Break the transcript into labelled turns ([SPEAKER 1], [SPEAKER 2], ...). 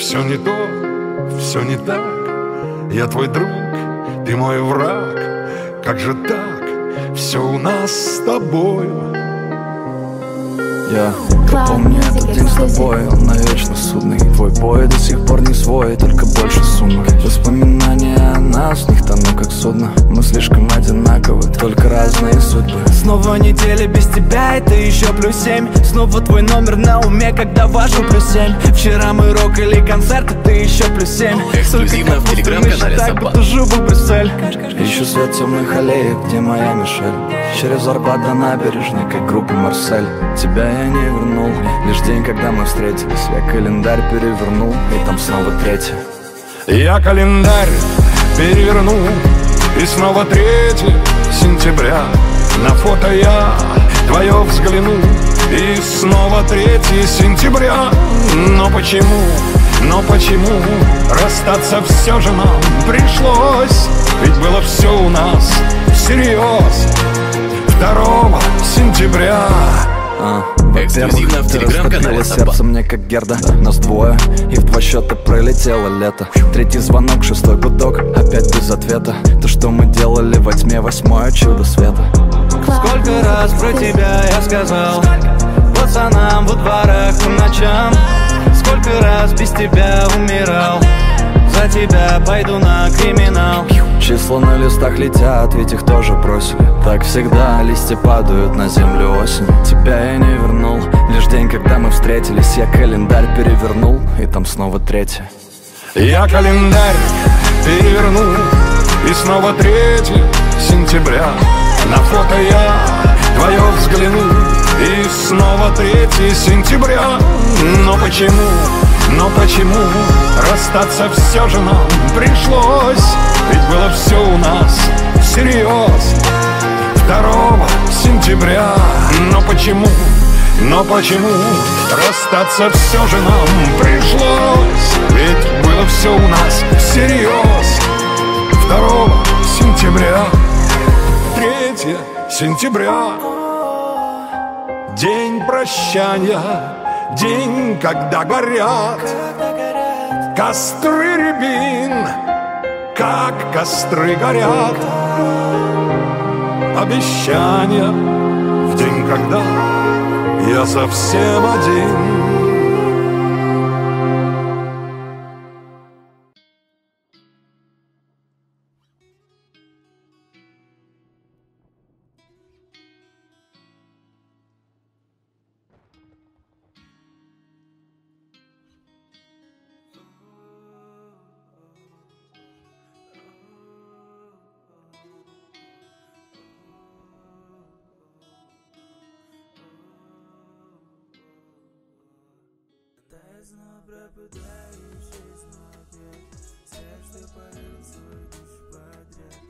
[SPEAKER 1] все не то, все не так. Я твой друг, ты мой враг. Как же так, все у нас с тобою.
[SPEAKER 2] Я помню этот день с тобой, он навечно судный. Твой бой до сих пор не свой, только больше суммы. Воспоминания о нас, в них тону как судно. Мы слишком одинаковы, только разные судьбы. Снова неделя без тебя, это еще +7. Снова твой номер на уме, когда важу +7. Вчера мы рокали концерт, это еще +7.
[SPEAKER 3] Эксклюзивно в телеграм-канале
[SPEAKER 2] так,
[SPEAKER 3] Собак.
[SPEAKER 2] будто живу Брюссель. Ищу свет темных аллей, где моя Мишель. Через Арбат до набережной, как группа Марсель. Тебя я не вернул, лишь день, когда мы встретились. Я календарь перевернул, и там снова 3.
[SPEAKER 1] Я календарь перевернул, и снова 3 сентября. На фото я твое взглянул, и снова 3 сентября. Но почему расстаться все же нам пришлось? Ведь было все у нас всерьез. 2 сентября.
[SPEAKER 3] Эксклюзивно в телеграм-канале Собак.
[SPEAKER 2] Сердце мне как Герда, нас двое, и в 2 счета пролетело лето. 3 звонок, 6 гудок, опять без ответа. То, что мы делали во тьме, 8 чудо света. Сколько раз про тебя я сказал пацанам во дворах по ночам. Сколько раз без тебя умирал. За тебя пойду на криминал. Числа на листах летят, ведь их тоже бросили. Так всегда листья падают на землю осенью. Тебя я не вернул, лишь день, когда мы встретились. Я календарь перевернул, и там снова 3.
[SPEAKER 1] Я календарь перевернул, и снова 3 сентября. На фото я твое взглянул, и снова 3 сентября. Но почему расстаться все же нам пришлось? Ведь было все у нас всерьез. 2 сентября. Но почему расстаться все же нам пришлось? Ведь было все у нас всерьез. 2 сентября. 3 сентября. День прощания, день, когда горят костры рябин, как костры горят. Обещания в день, когда я совсем один.
[SPEAKER 4] Пропадающий смотрит, все, что полил свой душ подряд.